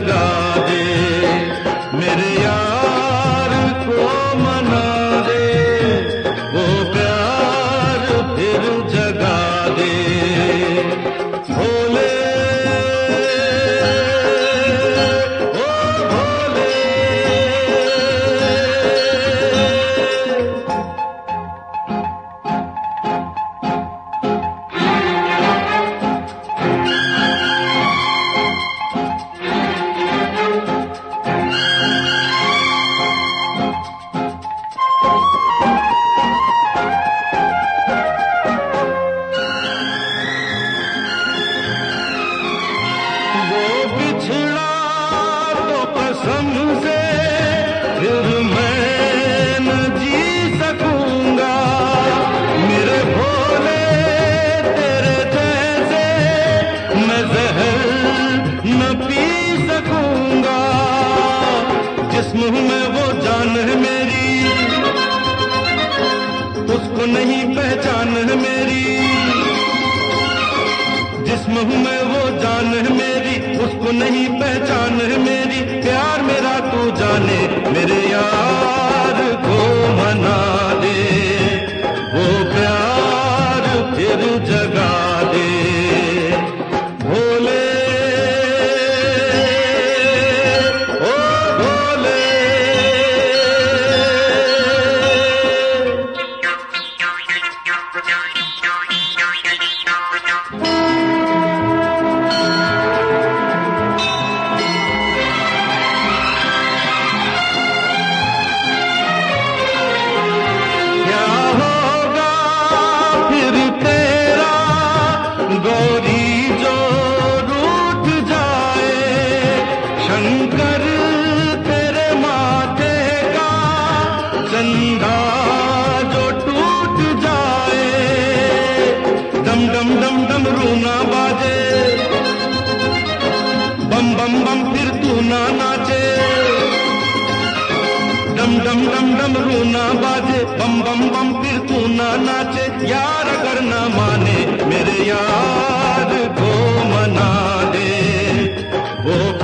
जगा दे, मेरे यार को मना दे, वो प्यार फिर जगा दे। भोले से फिर मैं न जी सकूंगा, मेरे भोले तेरे जैसे मैं जहर न पी सकूंगा। जिस मुंह में वो जान है मेरी, उसको नहीं पहचान है मेरी। जिस मुंह में वो जान है मेरी, उसको नहीं पहचान है मेरी। प्यार मेरा तू जाने, मेरे यार को मना दे, वो प्यार फिर जगा दे। भोले ओ भोले, गौरी जो रूठ जाए, शंकर तेरे माथे का चंदा जो टूट जाए। डम डम डम डम रूना बाजे, बम बम बम फिर तू ना नाचे। डम डम डम डम रूना बाजे, बम बम बम फिर तू ना नाचे। यार अगर ना माने, मेरे यार को मना दे, वो